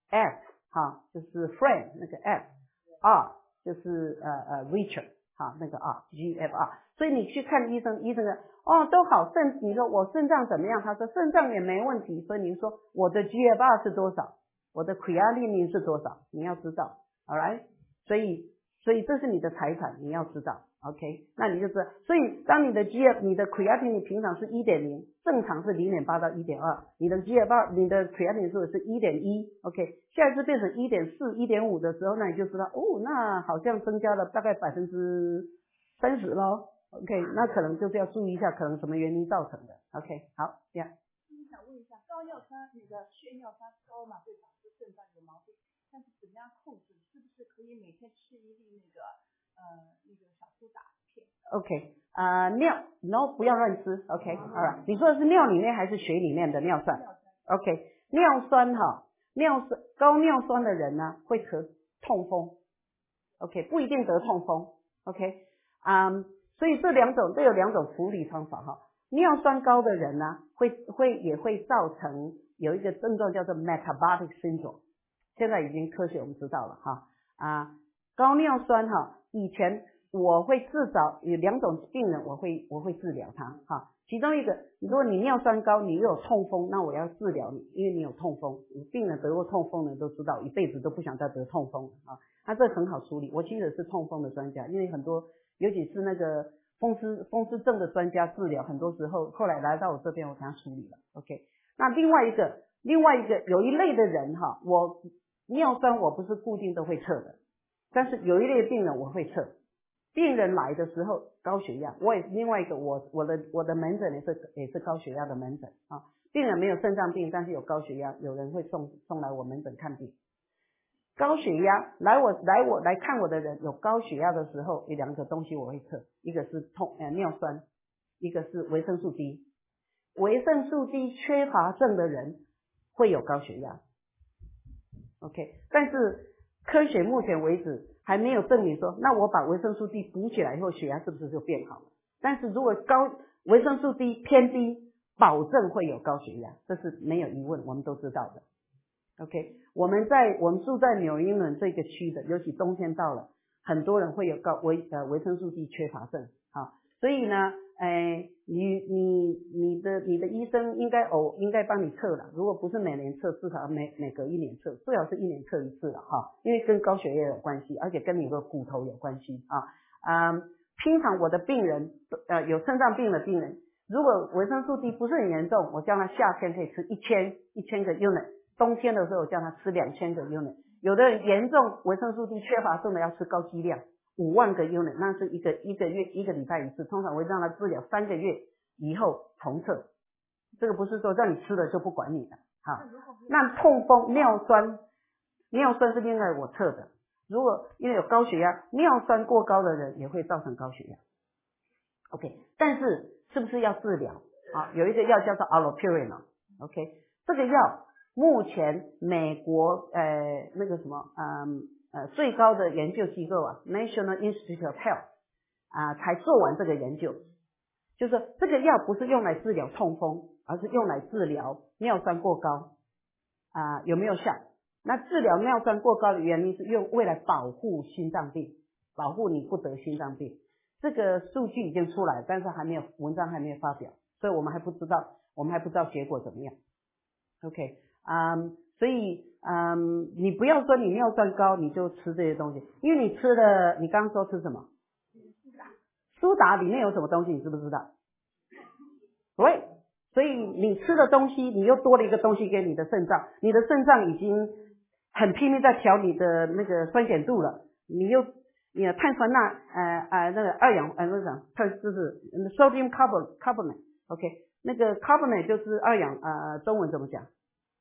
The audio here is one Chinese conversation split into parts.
F 哈，就是 friend 那个 F，R 就是Richard 哈，那个 GFR。所以你去看医生，医生都好，你说我肾脏怎么样？他说肾脏也没问题，所以你说我的 GFR 是多少，我的 creatinine 是多少，你要知道 ，alright？ 所以这是你的财产，你要知道 ，OK？ 那你就知道，所以当你的 creatinine 平常是 1.0， 正常是 0.8 到 1.2， 你的 GFR 你的 creatinine 数是 1.1， OK？ 下一次变成 1.4 1.5 的时候，那你就知道那好像增加了大概 30% 咯。OK， 那可能就是要注意一下，可能什么原因造成的。OK， 好，这样。 想问一下，高尿酸那个血尿酸高嘛，会导致肾脏有毛病，但是怎么样控制？是不是可以每天吃一粒那个小苏打片 ？OK， 尿 ，no 不要乱吃。OK， 好了，你说的是尿里面还是血里面的尿酸 ？OK， 尿酸高尿酸的人呢会得痛风。OK， 不一定得痛风。OK， 所以这有两种处理方法哈。尿酸高的人呢，也会造成有一个症状叫做 metabolic syndrome， 现在已经科学我们知道了哈。高尿酸以前我会至少有2种病人我会治疗他哈。其中一个，如果你尿酸高，你又有痛风，那我要治疗你，因为你有痛风。病人得过痛风的都知道，一辈子都不想再得痛风啊。那这很好处理，我其实是痛风的专家，因为很多尤其是那个风湿症的专家治疗，很多时候后来来到我这边，我给他处理了。OK， 那另外一个有一类的人我尿酸我不是固定都会测的，但是有一类病人我会测。病人来的时候高血压，我也另外一个我的门诊也是高血压的门诊啊。病人没有肾脏病，但是有高血压，有人会送来我门诊看病。高血压来看我的人有高血压的时候，有2个东西我会测，一个是尿酸，一个是维生素 D。维生素 D 缺乏症的人会有高血压。OK， 但是科学目前为止还没有证明说，那我把维生素 D 补起来以后，血压是不是就变好了？但是如果维生素 D 偏低，保证会有高血压，这是没有疑问，我们都知道的。OK， 我们住在纽英伦这个区的，尤其冬天到了，很多人会有维生素 D 缺乏症所以呢，你的医生应该帮你测了，如果不是每年测，至少每隔1年测，最好是1年测一次了因为跟高血压有关系，而且跟你的骨头有关系平常我的病人有肾脏病的病人，如果维生素 D 不是很严重，我叫他夏天可以吃1000个 unit， 冬天的时候我叫他吃2000个 unit。 有的人严重维生素 D 缺乏症的要吃高剂量5万个 unit， 那是一个月1个礼拜一次，通常我会让他治疗3个月以后重测，这个不是说让你吃了就不管你的那痛风尿酸是另外我测的，如果因为有高血压，尿酸过高的人也会造成高血压。 OK， 但是不是要治疗有一个药叫做 allopurinol。 OK， 这个药目前美国那个什么最高的研究机构National Institute of Health 才做完这个研究，就是说这个药不是用来治疗痛风，而是用来治疗尿酸过高有没有效？那治疗尿酸过高的原因是为了保护心脏病，保护你不得心脏病。这个数据已经出来，但是文章还没有发表，所以我们还不知道结果怎么样。OK， 所以你不要说你尿酸高你就吃这些东西，因为你刚刚说吃什么？苏打里面有什么东西你知不知道？对，所以你吃的东西，你又多了一个东西给你的肾脏，你的肾脏已经很拼命在调你的那个酸碱度了，你的碳酸钠那个二氧就是 sodium carbonate OK， 那个 carbonate 就是二氧中文怎么讲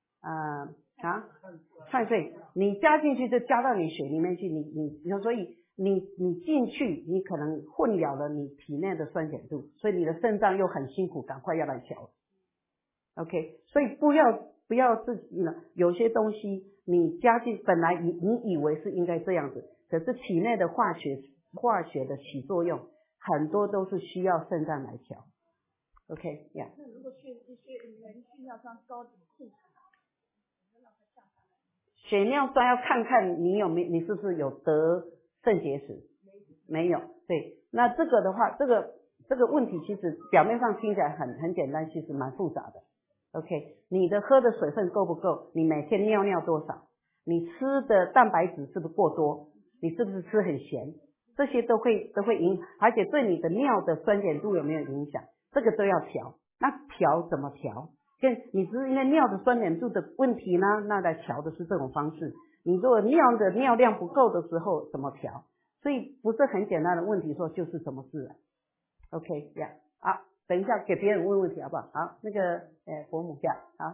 碳水，你加进去就加到你血里面去，所以你进去你可能混淆了你体内的酸碱度，所以你的肾脏又很辛苦，赶快要来调。 OK， 所以不要自己呢，有些东西你加进本来你以为是应该这样子，可是体内的化学的起作用很多都是需要肾脏来调。 OK， 那如果血尿酸高怎么控制？ 血尿酸要看看你你是不是有得肾结石，没有，对，那这个的话，这个问题其实表面上听起来很简单，其实蛮复杂的。OK， 你的喝的水分够不够？你每天尿多少？你吃的蛋白质是不是过多？你是不是吃很咸？这些都会影响，而且对你的尿的酸碱度有没有影响？这个都要调。那调怎么调？你只是因为尿的酸碱度的问题呢，那来调的是这种方式。你如果尿量不够的时候怎么调？所以不是很简单的问题，说就是怎么治了。OK， 呀、yeah ，好，等一下给别人问问题好不好？好，那个伯母下，好。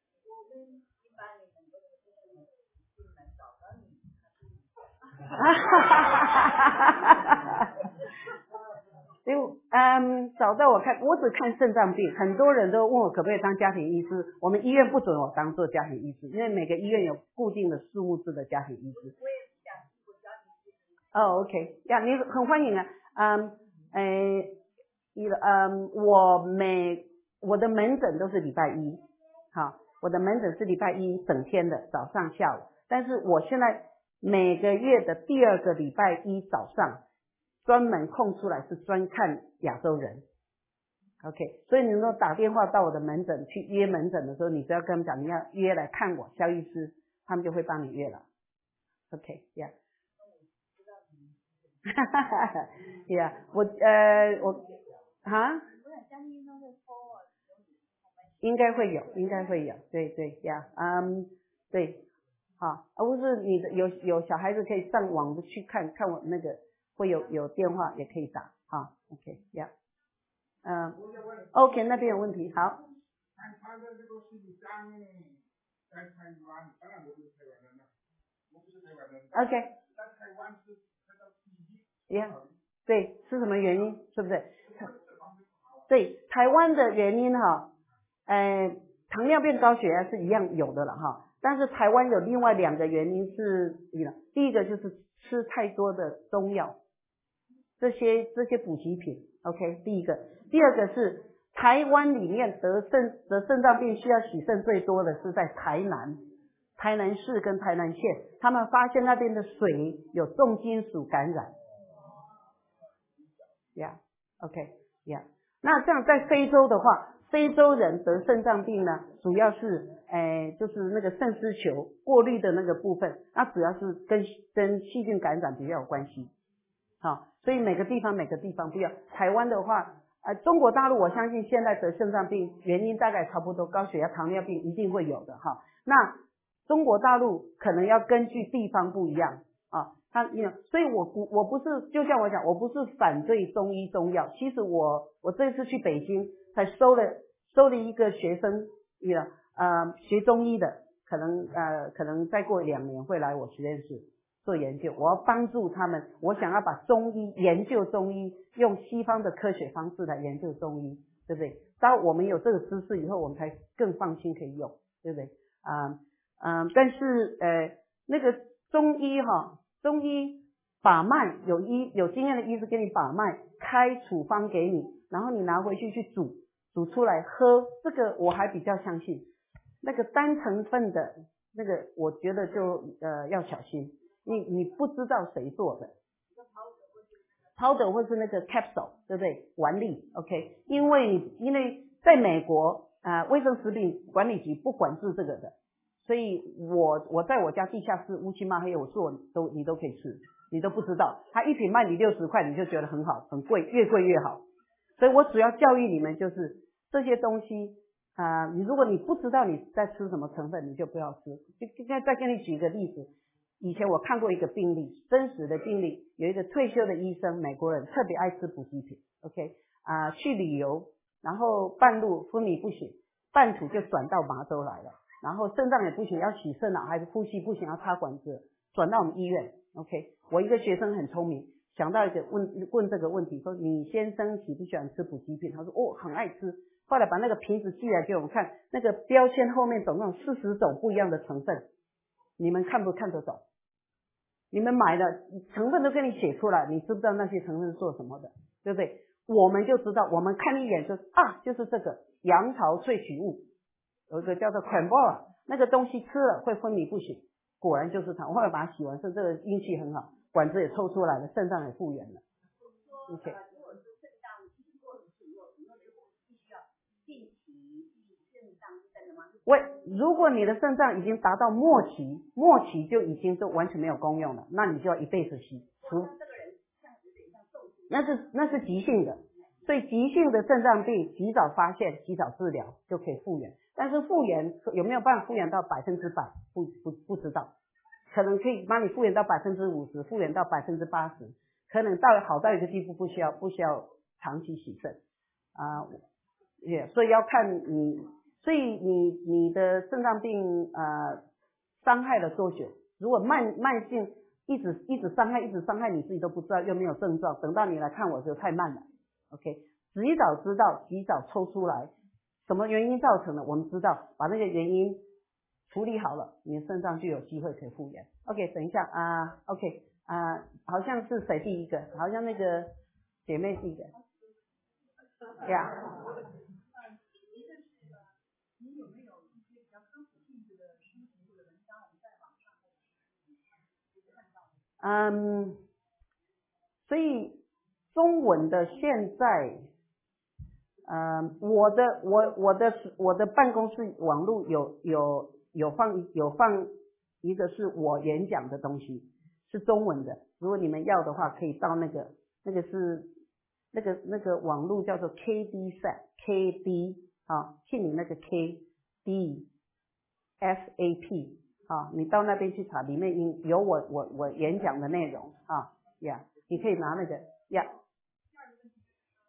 找到我看，我只看肾脏病，很多人都问我可不可以当家庭医师，我们医院不准我当做家庭医师，因为每个医院有固定的数目制的家庭医师。 我也想做家庭医师。 哦 ，OK， 呀，你很欢迎啊，我的门诊都是礼拜一，好，我的门诊是礼拜一整天的，早上下午，但是我现在每个月的第2个礼拜一早上专门空出来是专看亚洲人 ，OK， 所以你如果打电话到我的门诊去约门诊的时候，你只要跟他们讲你要约来看我肖医师，他们就会帮你约了 ，OK， 呀、yeah 哈哈哈哈 ，Yeah， 我应该会有，对对呀，对，好，而不是你的有小孩子可以上网去看我那个会有电话也可以打，好 ，OK， 呀、，OK， 那边有问题，好。 他的这个心脏在台湾，当然我不是台湾人了，我不是台湾人。 OK。 在台湾是看到对，是什么原因？是不是？对，台湾的原因哈，糖尿病高血压是一样有的了哈，但是台湾有另外2个原因是，第一个就是吃太多的中药，这些补给品 ，OK， 第一个，第二个是台湾里面得肾脏病需要洗肾最多的是在台南市跟台南县，他们发现那边的水有重金属感染。OK， 那这样在非洲的话，非洲人得肾脏病呢，主要是就是那个肾丝球过滤的那个部分，那主要是跟细菌感染比较有关系。好，所以每个地方不一样。台湾的话，中国大陆我相信现在得肾脏病原因大概差不多，高血压、糖尿病一定会有的哈。那中国大陆可能要根据地方不一样啊。所以我不是，就像我讲，我不是反对中医中药。其实我这次去北京才收了一个学生，学中医的，可能再过2年会来我实验室做研究。我要帮助他们，我想要把研究中医，用西方的科学方式来研究中医，对不对？当我们有这个知识以后，我们才更放心可以用，对不对？但是那个中医把脉，有经验的医师给你把脉，开处方给你，然后你拿回去煮出来喝，这个我还比较相信。那个单成分的那个，我觉得就要小心，你不知道谁做的。powder 或是那个 capsule， 对不对？丸粒 ，OK， 因为在美国卫生食品管理局不管制这个的。所以我在我家地下室乌漆嘛黑，我做你都可以吃，你都不知道，他一瓶卖你60块，你就觉得很好，很贵，越贵越好。所以我主要教育你们就是这些东西如果你不知道你在吃什么成分，你就不要吃。再跟你举一个例子，以前我看过一个病例，真实的病例，有一个退休的医生，美国人特别爱吃补给品 ，OK， 去旅游，然后半路昏迷不醒，半途就转到麻州来了。然后肾脏也不行，要洗肾了，还是呼吸不行，要插管子，转到我们医院。OK， 我一个学生很聪明，想到一个问这个问题，说你先生喜不喜欢吃补给品？他说很爱吃。后来把那个瓶子寄来给我们看，那个标签后面总共40种不一样的成分，你们看不看得懂？你们买的成分都给你写出来，你知不知道那些成分是做什么的？对不对？我们就知道，我们看一眼就是这个杨桃萃取物。有一个叫做 cranberry， 那个东西吃了会昏迷不醒， 果然就是他。我后来把它洗完肾，这个运气很好，管子也抽出来了，肾脏也复原了。OK。 如果是肾脏其实做手术以后，有没有必须要定期肾脏医生的吗？ 如果你的肾脏已经达到末期就已经都完全没有功用了，那你就要一辈子吸。 这个人像有点像中毒。 那是急性的，所以急性的肾脏病及早发现、及早治疗就可以复原。但是复原有没有办法复原到100%？不知道，可能可以帮你复原到50%，复原到80%，可能好到一个地步不需要长期洗肾所以要看你，所以你的肾脏病伤害了多久？如果慢性一直伤害你自己都不知道，又没有症状，等到你来看我就太慢了。OK， 及早知道，及早抽出来，什么原因造成的，我们知道，把那个原因处理好了，你的肾脏就有机会可以复原。OK， 等一下OK 好像是谁第一个？好像那个姐妹第一个。呀。 你有没有一些比较科普性质的书籍或者文章，我们在网上看到？ 所以中文的现在，我的办公室网络有放一个是我演讲的东西，是中文的。如果你们要的话，可以到那个是那个网络叫做 KD 姓你那个 KD SAP 你到那边去查，里面有我演讲的内容你可以拿那个第二个问题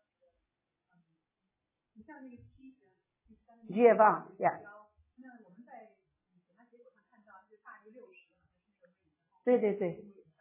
你像那个 GFR 那我们在检查结果上看到是大于60， 对那除了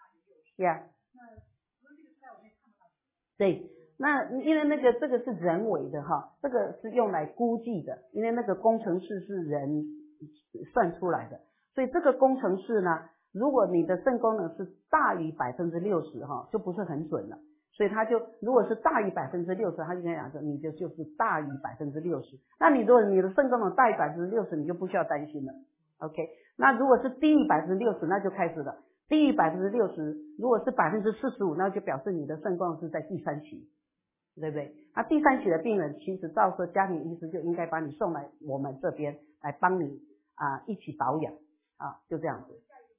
这个之外我们也看不到。 对，那因为这个是人为的这个是用来估计的，因为那个工程师是人算出来的，所以这个工程师呢，如果你的肾功能是大于60%就不是很准了，所以他就如果是大于60%，他就跟你讲说你就是大于60%。那你如果你的肾功能大于60%，你就不需要担心了。OK， 那如果是低于60%，那就开始了。低于60%，如果是45%，那就表示你的肾功能是在第3期，对不对？那第3期的病人，其实到时候家庭医师就应该把你送来我们这边来帮你一起保养就这样子。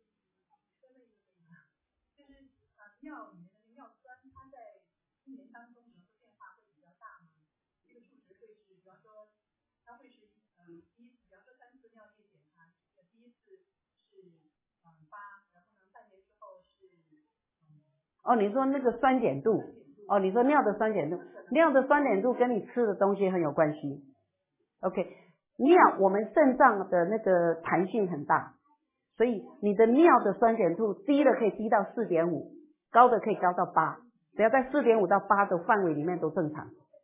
就是尿里面的尿酸，它在1年当中有变化会比较大吗？这个数值会是，比方说它会是第一次，比方说3次尿液检查，第一次是8，然后呢半年之后是你说那个酸碱度你说尿的酸碱度跟你吃的东西很有关系。OK， 尿我们肾脏的那个弹性很大，所以你的尿的酸碱度低的可以低到 4.5， 高的可以高到8，只要在 4.5 到8的范围里面都正常。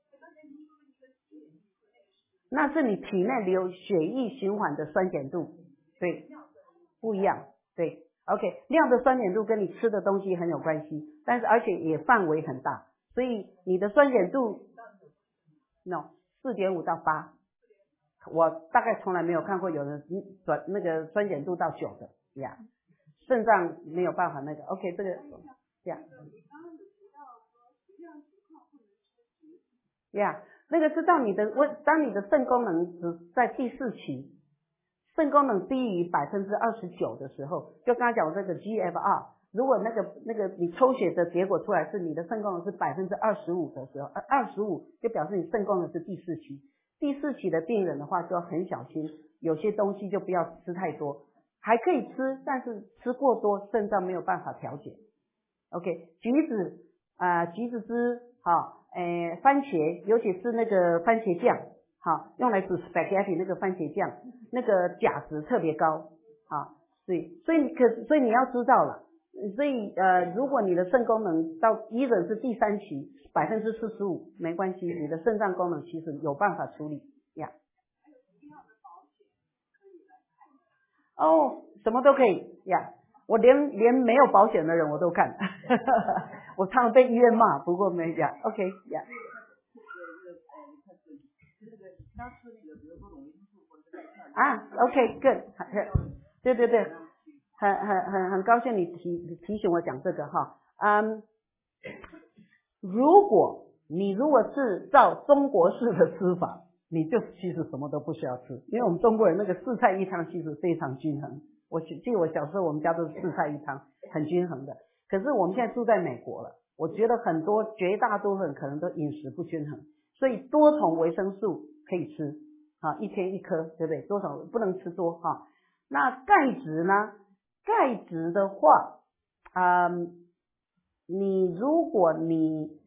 那是你体内流血液循环的酸碱度，对，不一样，对。OK， 尿的酸碱度跟你吃的东西很有关系，但是而且也范围很大，所以你的酸碱度 4.5 到8，我大概从来没有看过有人那个酸碱度到9的呀，肾脏没有办法那个。OK， 这个那个是当你的肾功能只在第4期，肾功能低于 29% 的时候，就刚才讲这个 GFR， 如果那个你抽血的结果出来是你的肾功能是 25% 的时候，25就表示你肾功能是第4期。第4期的病人的话就要很小心，有些东西就不要吃太多，还可以吃，但是吃过多肾脏没有办法调节。OK， 橘子汁番茄，尤其是那个番茄酱用来煮 spaghetti 那个番茄酱，那个钾值特别高所以你要知道了，所以如果你的肾功能到even是第3期 45%没关系，你的肾脏功能其实有办法处理呀。什么都可以呀，我连没有保险的人我都看我常常被医院骂，不过没呀 OK 呀。OK good， 对， 很高兴你提醒我讲这个哈。如果是照中国式的吃法，你就其实什么都不需要吃，因为我们中国人那个4菜1汤其实非常均衡。我记得我小时候我们家都是4菜1汤，很均衡的。可是我们现在住在美国了，我觉得绝大多数人可能都饮食不均衡，所以多重维生素可以吃啊，1天1颗，对不对？多重不能吃多哈。那钙质呢？钙质的话，如果你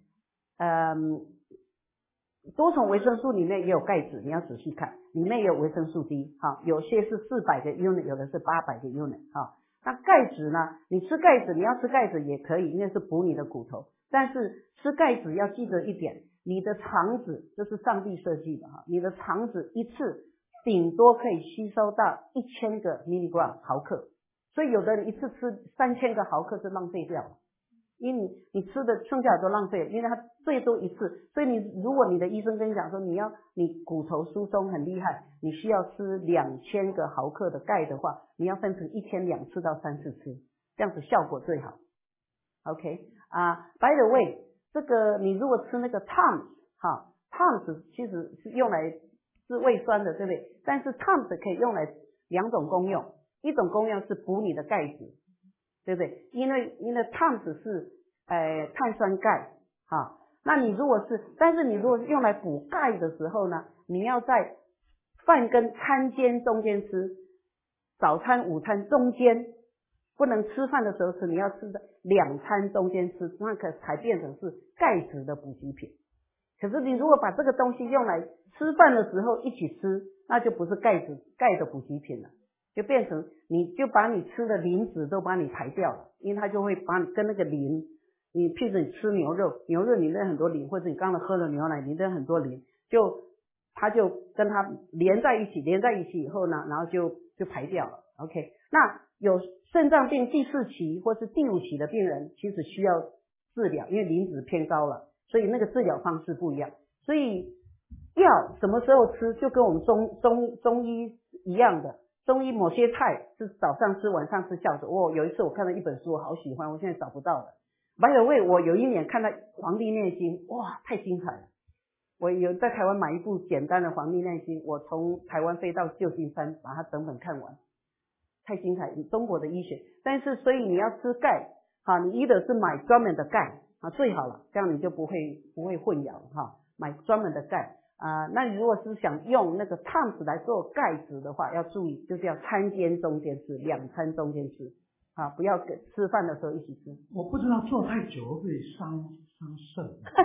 多重维生素里面也有钙质，你要仔细看，里面也有维生素 D 哈，有些是400个 unit， 有的是800个 unit 哈。那钙质呢？你吃钙质，你要吃钙质也可以，因为是补你的骨头。但是吃钙质要记得一点，你的肠子这是上帝设计的哈，你的肠子一次顶多可以吸收到1000个 milligram 毫克，所以有的人一次吃3000个毫克是浪费掉了。因为你吃的剩下的都浪费了，因为它最多一次，所以如果你的医生跟你讲说你骨头疏松很厉害，你需要吃2000个毫克的钙的话，你要分成1天2次到3次吃，这样子效果最好。OK by the way， 这个你如果吃那个 Tums 哈 ，Tums 其实是用来治胃酸的，对不对？但是 Tums 可以用来2种功用，一种功用是补你的钙质。对不对？因为Tums是碳酸钙哈，那但是你如果是用来补钙的时候呢，你要在饭跟餐间中间吃，早餐午餐中间，不能吃饭的时候吃，你要吃的2餐中间吃，那个才变成是钙质的补给品。可是你如果把这个东西用来吃饭的时候一起吃，那就不是钙的补给品了。就变成你就把你吃的磷脂都把你排掉了，因为它就会把你跟那个磷，你譬如你吃牛肉里面很多磷，或者你刚才喝了牛奶里面很多磷，它就跟它连在一起以后呢，然后就排掉了。OK， 那有肾脏病第4期或是第5期的病人，其实需要治疗，因为磷脂偏高了，所以那个治疗方式不一样。所以药什么时候吃，就跟我们中医一样的。中医某些菜是早上吃晚上吃效果。有一次我看到一本书，我好喜欢，我现在找不到了。by the way， 我有一年看到《黄帝内经》，哇，太精彩了！我有在台湾买一部简单的《黄帝内经》，我从台湾飞到旧金山把它整本看完，太精彩！中国的医学，但是所以你要吃钙，好，你either是买专门的钙啊，最好了，这样你就不会混淆哈，买专门的钙。那你如果是想用那个 Tums 来做钙质的话，要注意，就是要餐间中间吃，2餐中间吃，不要吃饭的时候一起吃。 我不知道做太久会伤肾。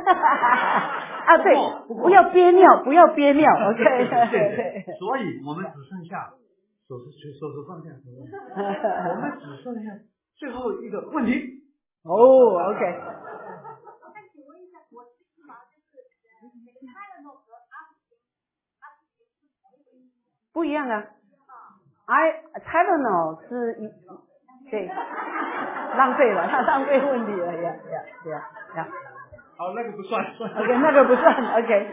对，不要憋尿，OK。 所以我们只剩下手指放下，我们只剩下最后一个问题。 OK。不一样啊 ，Tylenol 是对，浪费了，他浪费问题了呀。 好，那个不算。 OK， 那个不算 ，OK，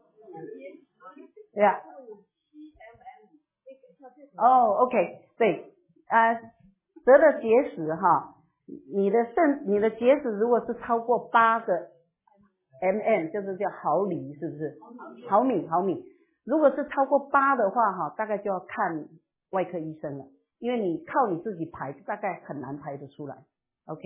呀。OK， 对，得了结石哈，你的结石如果是超过8个 mm， 就是叫毫厘，是不是？毫米。如果是超过8的话哈，大概就要看外科医生了，因为你靠你自己排大概很难排得出来。OK。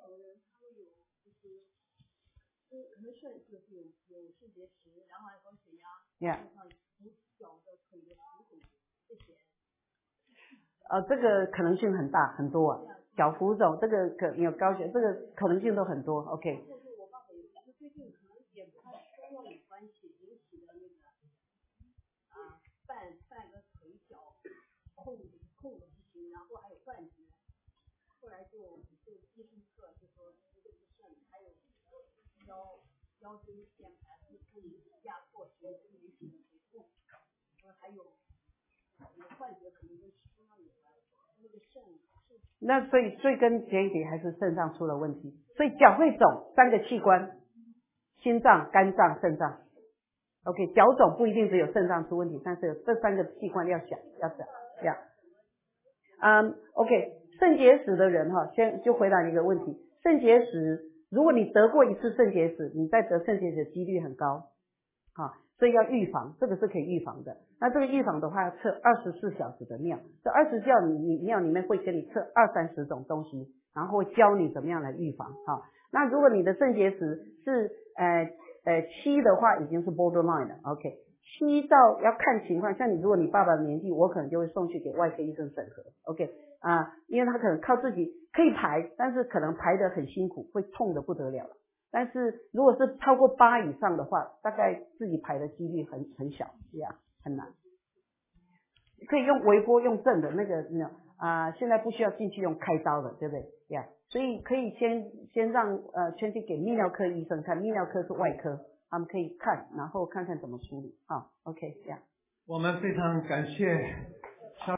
可能肾就是有肾结石，然后还有高血压，脚的腿的浮肿这些。 这个可能性很大很多啊，脚浮肿这个有高血，这个可能性都很多。OK。 我爸爸有最近可能也不太跟我有关系引起的那个半个腿脚控的不行，然后还有断节，后来就医生测就说一个是肾，还有腰椎间盘突出压迫型心理性的腿痛，还有幻觉可能跟吃中药有关，那个肾。 那所以最根结底还是肾脏出了问题，所以脚会肿，3个器官，心脏、肝脏、肾脏。OK， 脚肿不一定只有肾脏出问题，但是这3个器官要想呀。OK， 肾结石的人哈，先就回答你一个问题，肾结石，如果你得过一次肾结石，你再得肾结石的几率很高，所以要预防，这个是可以预防的。那这个预防的话，要测24小时的尿，这24小时你尿里面会给你测20-30种东西，然后会教你怎么样来预防那如果你的肾结石是7的话，已经是 borderline 了 ，OK。7到要看情况，像如果你爸爸的年纪，我可能就会送去给外科医生审核 ，OK 因为他可能靠自己可以排，但是可能排得很辛苦，会痛得不得了。但是如果是超过8以上的话，大概自己排的几率很小很难。可以用微波用震的那个现在不需要进去用开刀的，对不对所以可以先让先去给泌尿科医生看，泌尿科是外科，他们可以看，然后看看怎么处理OK 我们非常感谢